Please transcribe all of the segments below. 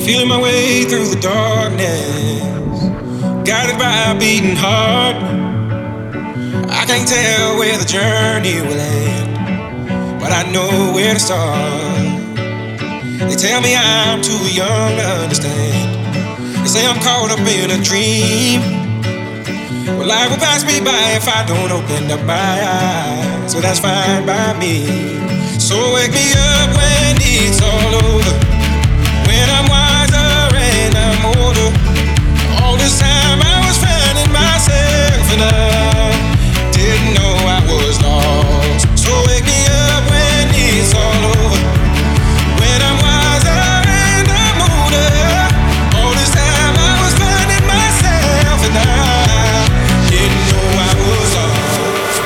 Feeling my way through the darkness, guided by a beating heart. I can't tell where the journey will end, but I know where to start. They tell me I'm too young to understand. They say I'm caught up in a dream. Well, life will pass me by if I don't open up my eyes, so that's fine by me. So wake me up when it's all over, when I'm wiser and I'm older. All this time I was finding myself and I didn't know I was lost. So wake me up when it's all over, when I'm wiser and I'm older. All this time I was finding myself and I didn't know I was lost.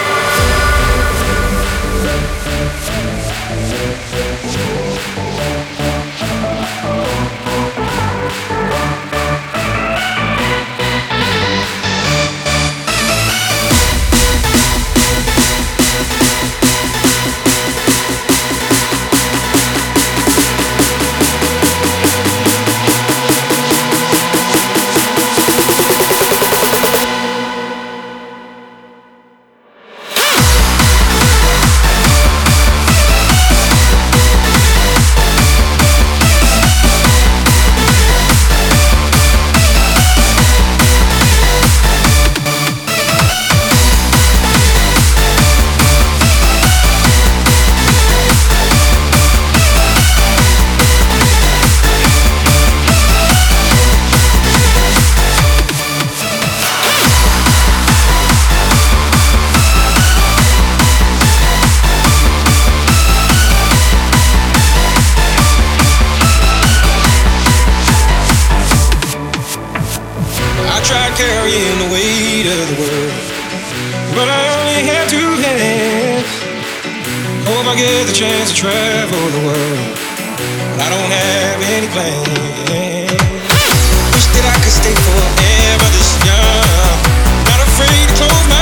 Carrying the weight of the world, but I only have two hands. Hope I get the chance to travel the world, but I don't have any plans. Wish that I could stay forever this young, not afraid to close my